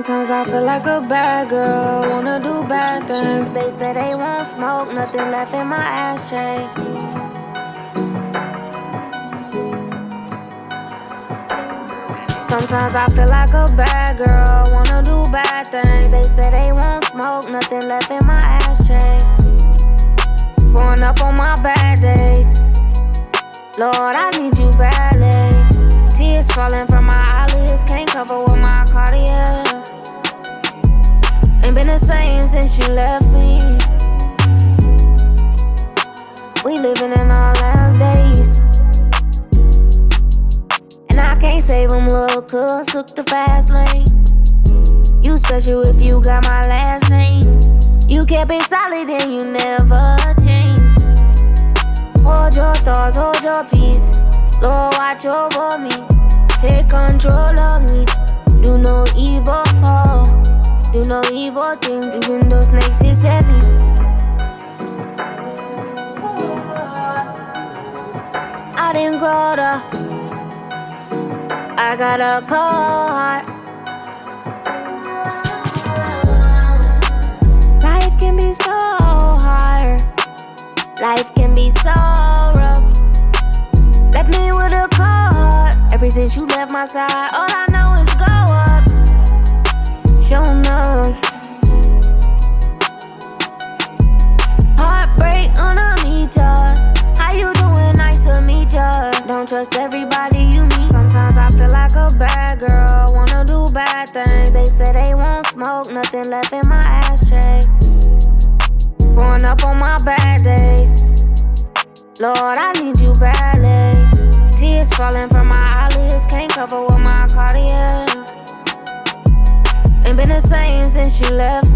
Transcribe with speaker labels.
Speaker 1: Sometimes I feel like a bad girl, wanna do bad things. They say they won't smoke, nothing left in my ashtray. Sometimes I feel like a bad girl, wanna do bad things. They say they won't smoke, nothing left in my ashtray. Going up on my bad days, Lord, I need you badly. Tears falling from my eyelids, can't cover with my Cartier. Ain't been the same since you left me. We living in our last days, and I can't save them, little cuz took the fast lane. You special if you got my last name. You kept it solid and you never changed. Hold your thoughts, hold your peace. Lord, watch over me, take control of me. Do no evil, do no evil things. Even though snakes hiss at me, I didn't grow up, I got a cold heart. Life can be so hard, life can be so rough. Left me with a cold heart. Ever since you left my side, all I know is go up. Show enough. Heartbreak on a meter. How you doing? Nice to meet ya. Don't trust everybody you meet. Sometimes I feel like a bad girl, wanna do bad things. They say they won't smoke, nothing left in my ashtray. Going up on my bad days, Lord, I need you badly. Tears falling from my eyelids, can't cover with my Cartier. Ain't been the same since you left